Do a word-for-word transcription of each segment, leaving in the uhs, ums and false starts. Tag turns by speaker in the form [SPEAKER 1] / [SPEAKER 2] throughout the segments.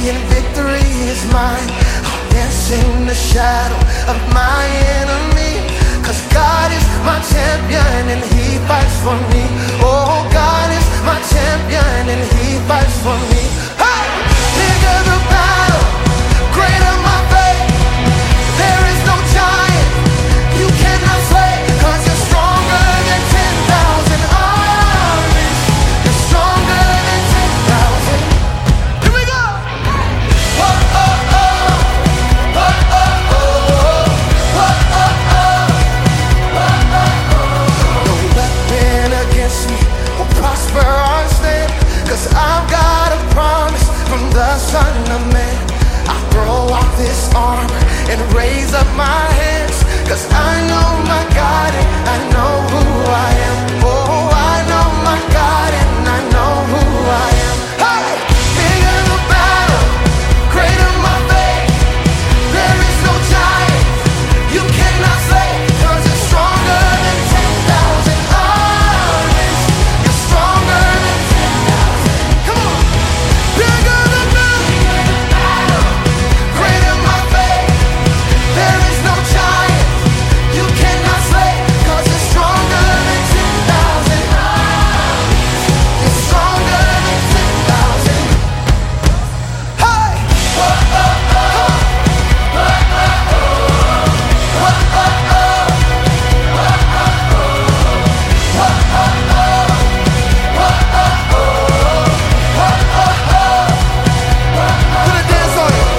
[SPEAKER 1] and victory is mine. I'll dance in the shadow of my enemy, 'cause God is my champion and he fights for me. Oh, God is my champion and he fights for me. Hey! Bigger the battle, greater my faith. There is no giant you cannot slay, 'cause you're stronger than ten thousand armies. You're stronger than ten thousand. Here we go! Oh, oh, oh. Oh, oh, oh. Oh, oh, oh. Oh, oh, oh. No weapon against me will prosper or stand, 'cause I've got a promise from the Son of Man. I throw off this armor and raise up my hands, 'cause I know my God and I know who I am. Oh, I know my God and I know who I am. Hey! Bigger the battle, greater my faith. There is no giant you cannot slay, 'cause you're stronger than ten thousand armies. You're stronger than ten thousand. Come on! Bigger the battle, greater my faith. There is no giant you cannot slay, 'cause you're stronger than ten thousand. You're stronger than ten thousand. Hey! Oh, oh, oh. Oh, oh, oh. Oh, oh, oh. Oh, oh, oh. Oh, oh, oh. Oh, oh, oh. Oh, oh, oh. Put a dance on it.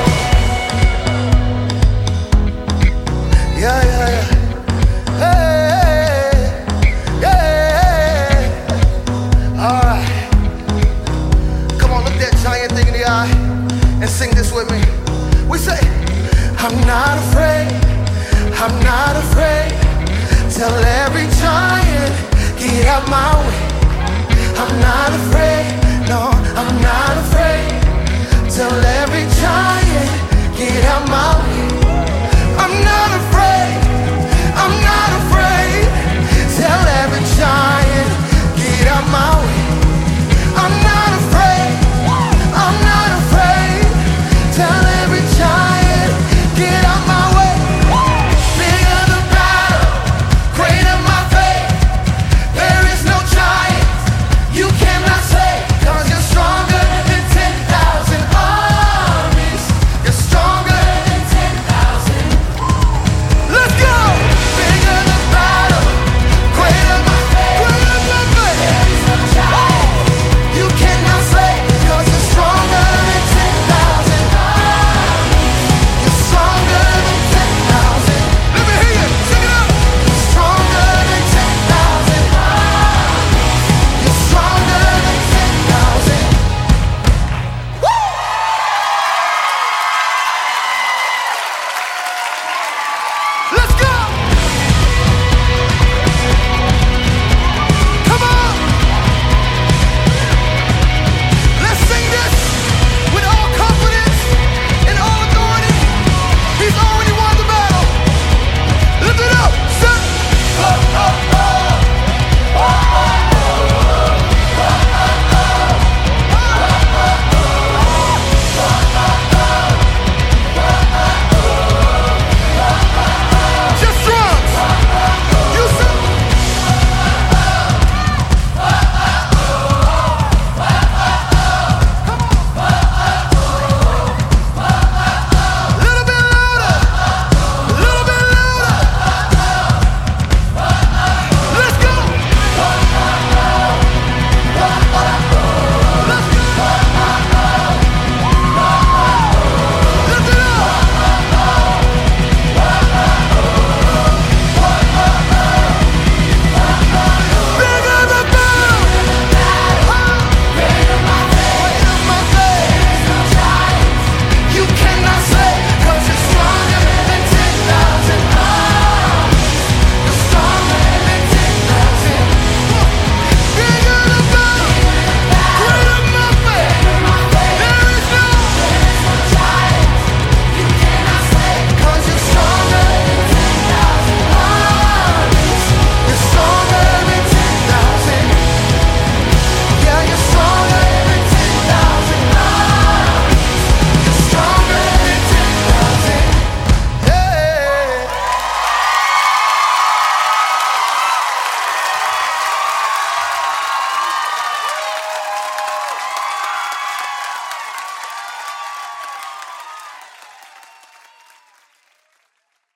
[SPEAKER 1] Yeah, yeah, yeah. Hey, yeah. All right. Come on, look that giant thing in the eye and sing this with me. We say, I'm not afraid. I'm not afraid. Tell every giant, get out my way. I'm not afraid. No, I'm not afraid. Tell every giant, get out my way.